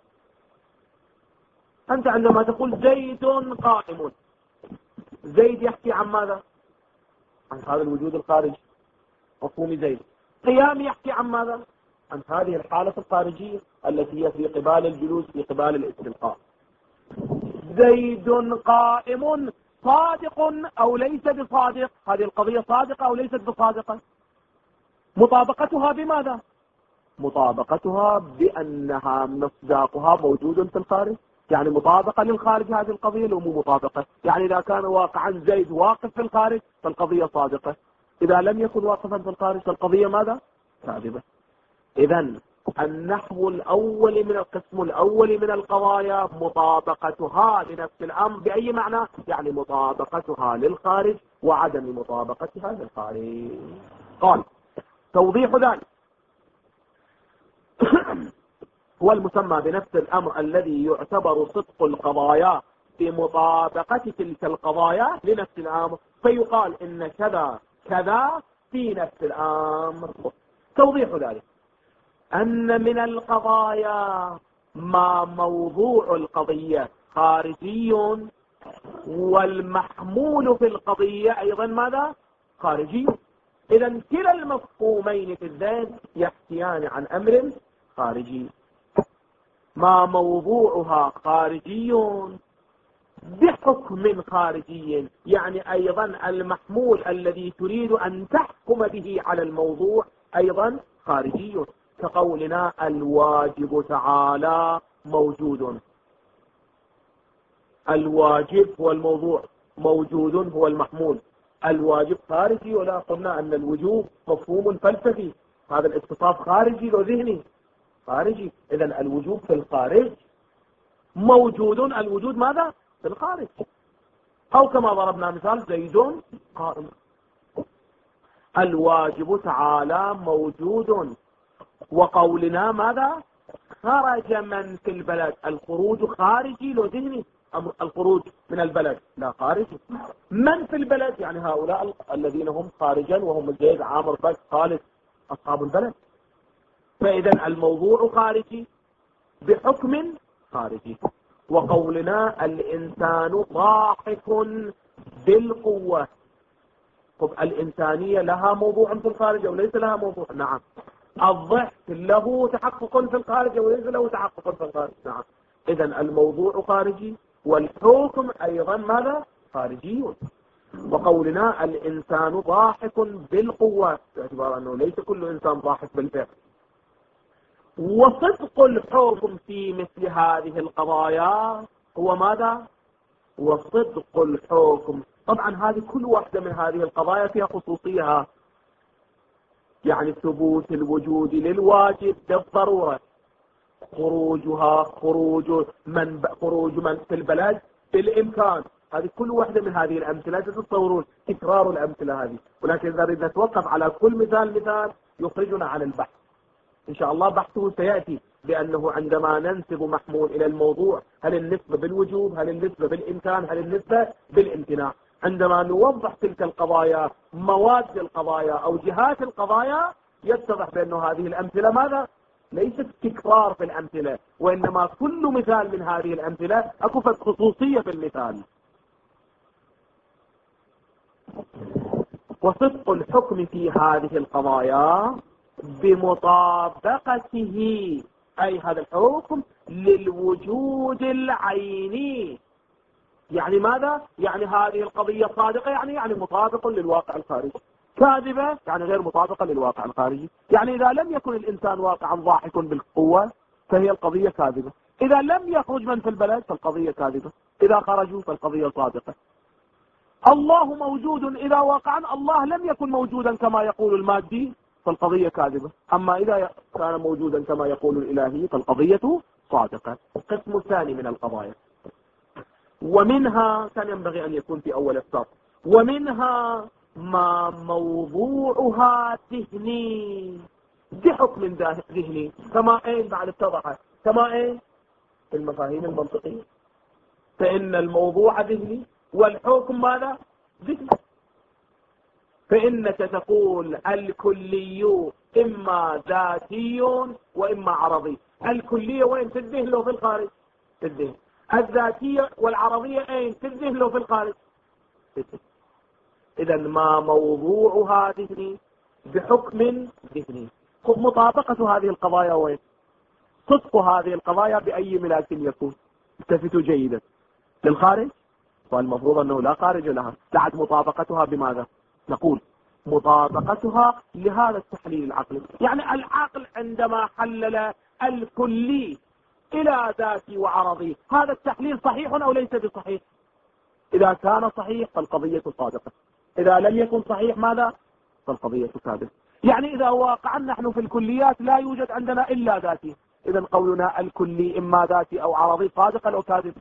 أنت عندما تقول زيد قائم، زيد يحكي عن ماذا؟ عن هذا الوجود الخارجي مفهوم زيد. قيام يحكي عن ماذا؟ عن هذه الحالة الخارجية التي هي في قبال الجلوس في قبال الاستلقاء. زيد قائم صادق أو ليس بصادق؟ هذه القضية صادقة أو ليست بصادقة؟ مطابقتها بماذا؟ مطابقتها بأنها مصداقها موجود في الخارج. يعني مطابقة للخارج هذه القضية لو مو مطابقة. يعني إذا كان واقعا زيد واقف في الخارج فالقضية صادقة، إذا لم يكن واقفا في الخارج فالقضية ماذا؟ كاذبة. إذن النحو الأول من القسم الأول من القضايا مطابقتها لنفس الأمر بأي معنى؟ يعني مطابقتها للخارج وعدم مطابقتها للخارج. قال توضيح ذلك هو المسمى بنفس الأمر الذي يعتبر صدق القضايا بمطابقة تلك القضايا لنفس الأمر، فيقال إن كذا كذا في نفس الأمر. توضيح ذلك أن من القضايا ما موضوع القضية خارجي والمحمول في القضية أيضا ماذا؟ خارجي. إذا كلا المفهومين في الذهن يحكيان عن أمر خارجي. ما موضوعها خارجي بحكم خارجي، يعني أيضا المحمول الذي تريد أن تحكم به على الموضوع أيضا خارجي، كقولنا الواجب تعالى موجود. الواجب هو الموضوع، موجود هو المحمول. الواجب خارجي، ولا قلنا أن الوجوب مفهوم فلسفي، هذا الاتصاف خارجي وذهني خارجي. إذن الوجوب في الخارج، موجود الوجود ماذا؟ في الخارج. أو كما ضربنا مثال زيد قائم. الواجب تعالى موجود، وقولنا ماذا؟ خرج من في البلد. الخروج خارجي لو ذهني، الخروج من البلد لا خارجي. من في البلد يعني هؤلاء الذين هم خارجا، وهم زيد عامر بكر خالد أصحاب البلد. فإذا الموضوع خارجي بحكم خارجي. وقولنا الإنسان ضاحك بالقوة. طب الإنسانية لها موضوع في الخارج أو ليس لها موضوع؟ نعم. الضحك له تحقق في الخارج أو ليس له تحقق في الخارج؟ نعم. إذا الموضوع خارجي، والحكم أيضا ماذا؟ خارجي. وقولنا الإنسان ضاحك بالقوة باعتبار أنه ليس كل إنسان ضاحك بالفعل. وصدق الحكم في مثل هذه القضايا هو ماذا؟ وصدق الحكم. طبعا هذه كل واحدة من هذه القضايا فيها خصوصيها، يعني ثبوت الوجود للواجب بالضرورة، خروجها خروج من خروج من في البلد بالإمكان. هذه كل واحدة من هذه الأمثلة تتصورون تكرار الأمثلة هذه، ولكن إذا نريد نتوقف على كل مثال مثال يخرجنا عن البحث. إن شاء الله بحثه سيأتي، بأنه عندما ننسب محمول إلى الموضوع، هل النسبة بالوجوب، هل النسبة بالإمكان، هل النسبة بالامتناع. عندما نوضح تلك القضايا، مواد القضايا أو جهات القضايا، يتضح بأن هذه الأمثلة ماذا؟ ليست تكرار في الأمثلة، وإنما كل مثال من هذه الأمثلة أكفت خصوصية في المثال. وصدق الحكم في هذه القضايا بمطابقته، أي هذا الحكم للوجود العيني. يعني ماذا؟ يعني هذه القضية صادقة، يعني يعني مطابق للواقع الخارجي. كاذبة يعني غير مطابقة للواقع الخارجي. يعني إذا لم يكن الإنسان واقعا ضاحك بالقوة فهي القضية كاذبة. إذا لم يخرج من في البلد فالقضية كاذبة. إذا خرجوا فالقضية صادقة. الله موجود إذا واقعا الله لم يكن موجودا كما يقول المادي فالقضية كاذبة. أما إذا كان موجودا كما يقول الإلهي فالقضية صادقة. القسم الثاني من القضايا، ومنها كان ينبغي أن يكون في أول السطر، ومنها ما موضوعها ذهني بحكم ذهني. كما اين بعد اتضحت؟ كما اين؟ في المفاهيم المنطقية. فإن الموضوع ذهني والحكم ماذا؟ ذهني. فإنك تقول الكلي إما ذاتي وإما عرضي. الكلية وين؟ في الذهن لو في الخارج؟ في الذهن. الذاتية والعرضية أين؟ في الذهن لو في الخارج؟ في الذهن. إذا ما موضوعها ذهني بحكم ذهني. مطابقة هذه القضايا وين؟ صدق هذه القضايا بأي ملاك يكون؟ التفتوا جيدا. للخارج؟ والمفروض أنه لا خارج لها. بعد مطابقتها بماذا؟ نقول مطابقتها لهذا التحليل العقلي. يعني العقل عندما حلل الكلي إلى ذاتي وعرضي، هذا التحليل صحيح أو ليس بصحيح؟ إذا كان صحيح فالقضية صادقة، إذا لم يكن صحيح ماذا؟ فالقضية كاذبة. يعني إذا واقعا نحن في الكليات لا يوجد عندنا إلا ذاتي، إذا قولنا الكلي إما ذاتي أو عرضي صادقة أو كاذب؟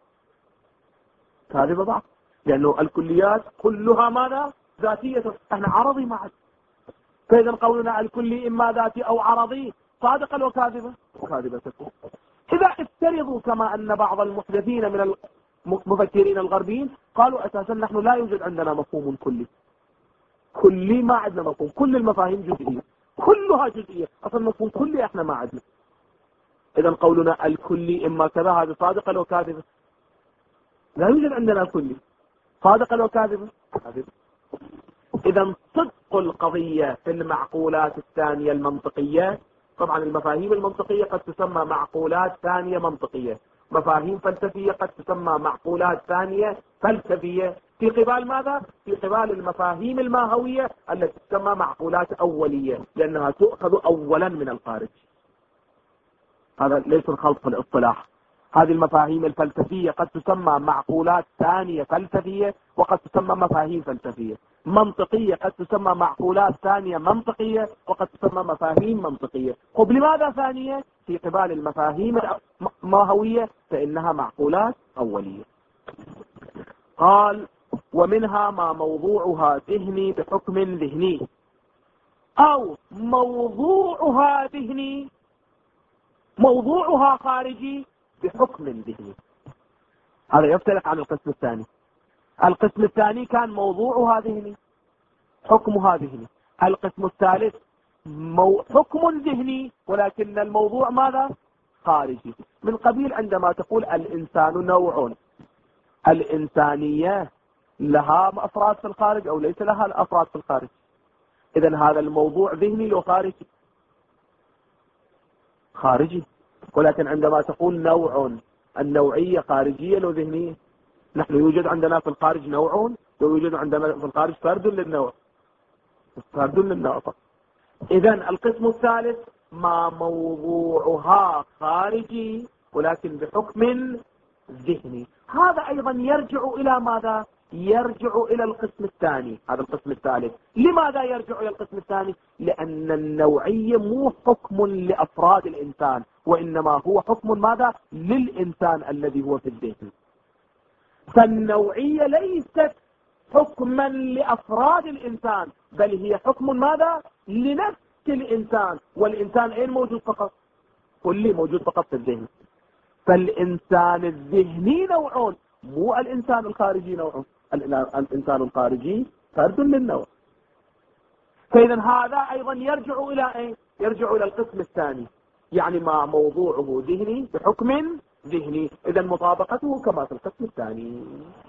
كاذبة ضعف، لأنه الكليات كلها ماذا؟ ذاتية. احنا عرضي معا. فإذا قولنا الكلي إما ذاتي أو عرضي صادقة أو كاذبة؟ كاذبة تكون. إذا افترضوا كما أن بعض المحدثين من المفكرين الغربيين قالوا أساسا نحن لا يوجد عندنا مفهوم كلي. كلي ما عندنا مفهوم، كل المفاهيم جزئية، كلها جزئية، أصلا مفهوم كلي احنا ما عندنا. إذا قولنا الكلي إما كذا هذا صادقة أو كاذبة؟ لا يوجد عندنا كلي. صادقة أو كاذبة؟ كاذبة. إذا صدق القضية في المعقولات الثانية المنطقية. طبعا المفاهيم المنطقية قد تسمى معقولات ثانية منطقية، مفاهيم فلسفية قد تسمى معقولات ثانية فلسفية، في قبال ماذا؟ في قبال المفاهيم الماهوية التي تسمى معقولات أولية، لأنها تؤخذ أولا من الخارج. هذا ليس الخلط في الاصطلاح. هذه المفاهيم الفلسفية قد تسمى معقولات ثانية فلسفية، وقد تسمى مفاهيم فلسفية. منطقية قد تسمى معقولات ثانية منطقية، وقد تسمى مفاهيم منطقية. طب لماذا ثانية؟ في قبال المفاهيم الماهوية فإنها معقولات أولية. قال ومنها ما موضوعها ذهني بحكم ذهني، أو موضوعها ذهني موضوعها خارجي بحكم ذهني. هذا يختلف عن القسم الثاني. القسم الثاني كان موضوعها ذهني، حكمها ذهني. القسم الثالث مو حكم ذهني ولكن الموضوع ماذا؟ خارجي. من قبيل عندما تقول الإنسان نوع، الإنسانية لها أفراد في الخارج أو ليس لها الأفراد في الخارج؟ إذن هذا الموضوع ذهني لو خارجي؟ خارجي. ولكن عندما تقول نوع، النوعية خارجية لو ذهنية؟ نحن يوجد عندنا في الخارج نوع، ويوجد عندنا في الخارج فرد للنوع، فرد للنوع. إذن القسم الثالث ما موضوعها خارجي ولكن بحكم ذهني. هذا أيضا يرجع إلى ماذا؟ يرجع إلى القسم الثاني. هذا القسم الثالث. لماذا يرجع إلى القسم الثاني؟ لأن النوعية مو حكم لأفراد الإنسان، وإنما هو حكم ماذا؟ للإنسان الذي هو في الذهن. فالنوعية ليست حكما لأفراد الإنسان، بل هي حكم ماذا؟ لنفس الإنسان. والإنسان أين موجود فقط؟ كلي موجود فقط في الذهن. فالإنسان الذهني نوع، مو الإنسان الخارجي نوع. الإنسان الخارجي فرد للنوع. فإذا هذا أيضا يرجع إلى أين؟ يرجع إلى القسم الثاني، يعني ما موضوعه ذهني بحكم ذهني. إذا مطابقته كما في القسم الثاني.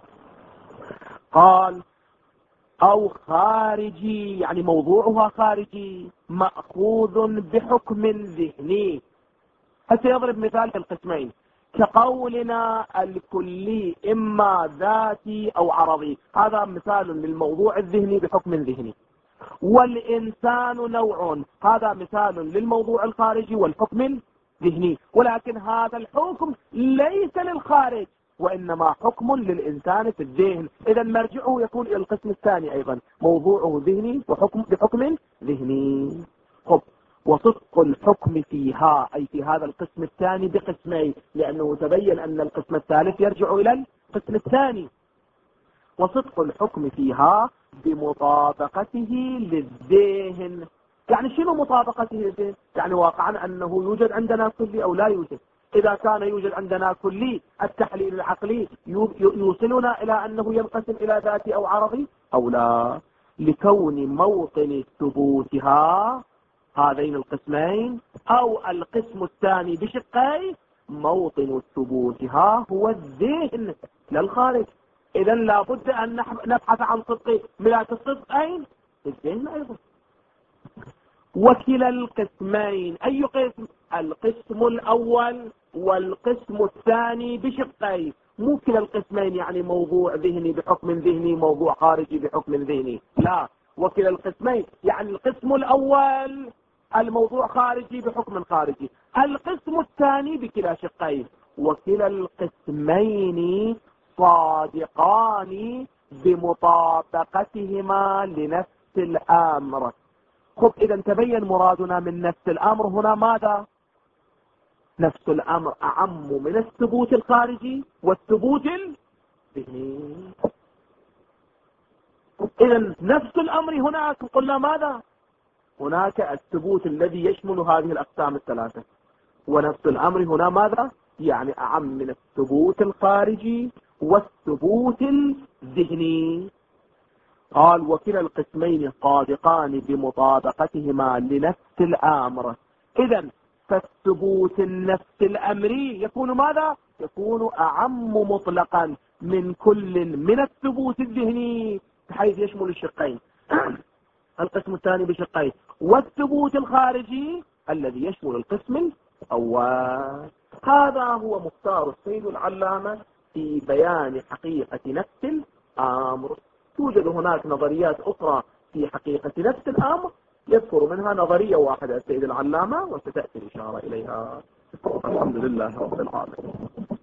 قال أو خارجي، يعني موضوعها خارجي مأخوذ بحكم ذهني. هسه يضرب مثال في القسمين كقولنا الكلي إما ذاتي أو عرضي. هذا مثال للموضوع الذهني بحكم ذهني. والإنسان نوع، هذا مثال للموضوع الخارجي والحكم الذهني. ولكن هذا الحكم ليس للخارج، وإنما حكم للإنسان في الذهن. إذا مرجعه يكون إلى القسم الثاني أيضا، موضوعه ذهني وحكم بحكم ذهني. خب وصدق الحكم فيها، أي في هذا القسم الثاني بقسمين، لأنه تبين أن القسم الثالث يرجع إلى القسم الثاني. وصدق الحكم فيها بمطابقته للذهن. يعني شنو مطابقته للذهن؟ يعني واقعا أنه يوجد عندنا كلي أو لا يوجد. إذا كان يوجد عندنا كلي، التحليل العقلي يوصلنا إلى أنه ينقسم إلى ذاتي أو عرضي أو لا، لكون موطن ثبوتها هذين القسمين أو القسم الثاني بشقي موطن ثبوتها هو الذهن للخارج. إذا لابد أن نبحث عن صدق ملاك الصدق أين؟ الذهن أيضا. وكلا القسمين، أي قسم؟ القسم الأول والقسم الثاني بشقي. مو كلا القسمين يعني موضوع ذهني بحكم ذهني، موضوع خارجي بحكم ذهني، لا. وكلا القسمين يعني القسم الأول الموضوع خارجي بحكم خارجي، القسم الثاني بكلا شقين. وكلا القسمين صادقان بمطابقتهما لنفس الأمر. خب إذا تبين مرادنا من نفس الأمر هنا ماذا؟ نفس الأمر أعم من الثبوت الخارجي والثبوت الذهني. إذا نفس الأمر هناك قلنا ماذا؟ هناك الثبوت الذي يشمل هذه الأقسام الثلاثة. ونفس الأمر هنا ماذا؟ يعني أعم من الثبوت الخارجي والثبوت الذهني. قال وكلا القسمين صادقان بمطابقتهما لنفس الأمر. إذن فالثبوت النفس الأمري يكون ماذا؟ يكون أعم مطلقا من كل من الثبوت الذهني بحيث يشمل الشقين القسم الثاني بشقين، والثبوت الخارجي الذي يشمل القسم الأول. هذا هو مختار السيد العلامة في بيان حقيقة نفس الأمر. توجد هناك نظريات أخرى في حقيقة نفس الأمر، يذكر منها نظرية واحدة السيد العلامة وستأتي الإشارة إليها. الحمد لله رب العالمين.